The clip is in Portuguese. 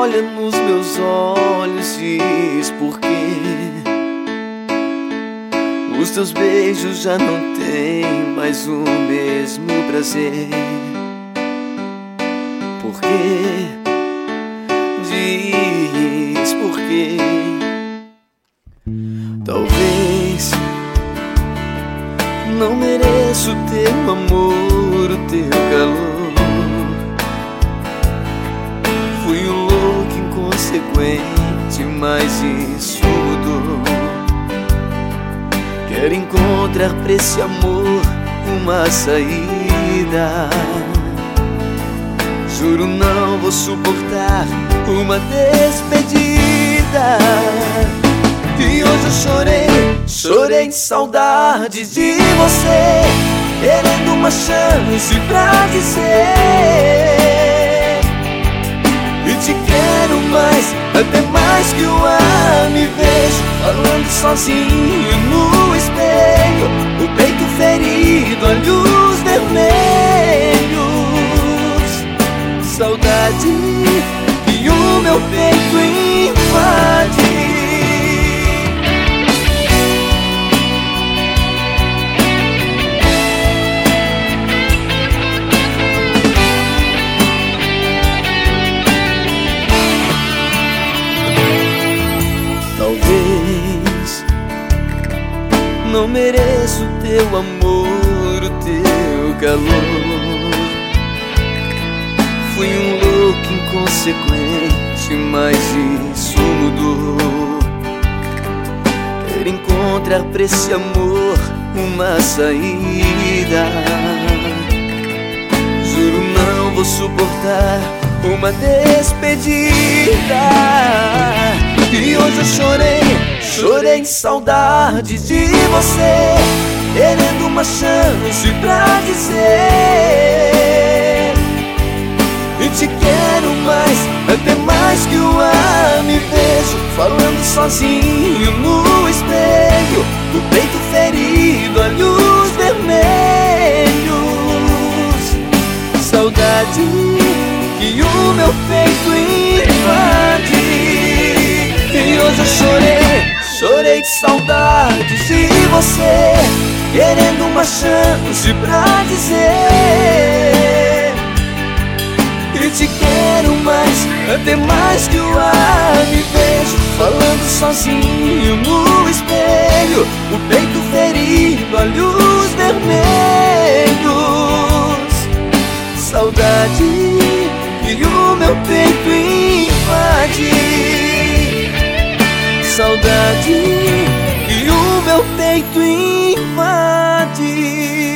olha nos meus olhos, diz por quê os teus beijos já não têm mais o mesmo prazer. Por quê? Diz por quê. Talvez não mereço o teu amor, o teu calor. Fui um louco inconsequente, mas isso mudou. Quero encontrar pra esse amor uma saída. Juro não vou suportar uma despedida. E hoje eu chorei de saudade de você, querendo uma chance pra dizer e te quero mais, até mais que o ar. Me vejo falando sozinho no espelho, o peito ferido, olhos vermelhos. Saudade que o meu peito invade. Talvez não mereço o teu amor, o teu calor. Fui um louco inconsequente, mas isso mudou. Quero encontrar pra esse amor uma saída. Juro não vou suportar uma despedida. E hoje eu chorei de saudade de você, querendo uma chance pra dizer e te quero mais, até mais que o ar. Me vejo falando sozinho no espelho, o peito ferido, olhos vermelhos. Saudade que o meu peito invade. E hoje eu chorei de saudade de você, querendo uma chance pra dizer e te quero mais, até mais que o ar. Me vejo falando sozinho no espelho, o peito ferido, olhos vermelhos. Saudade que o meu peito invade. Saudade que o meu peito invade.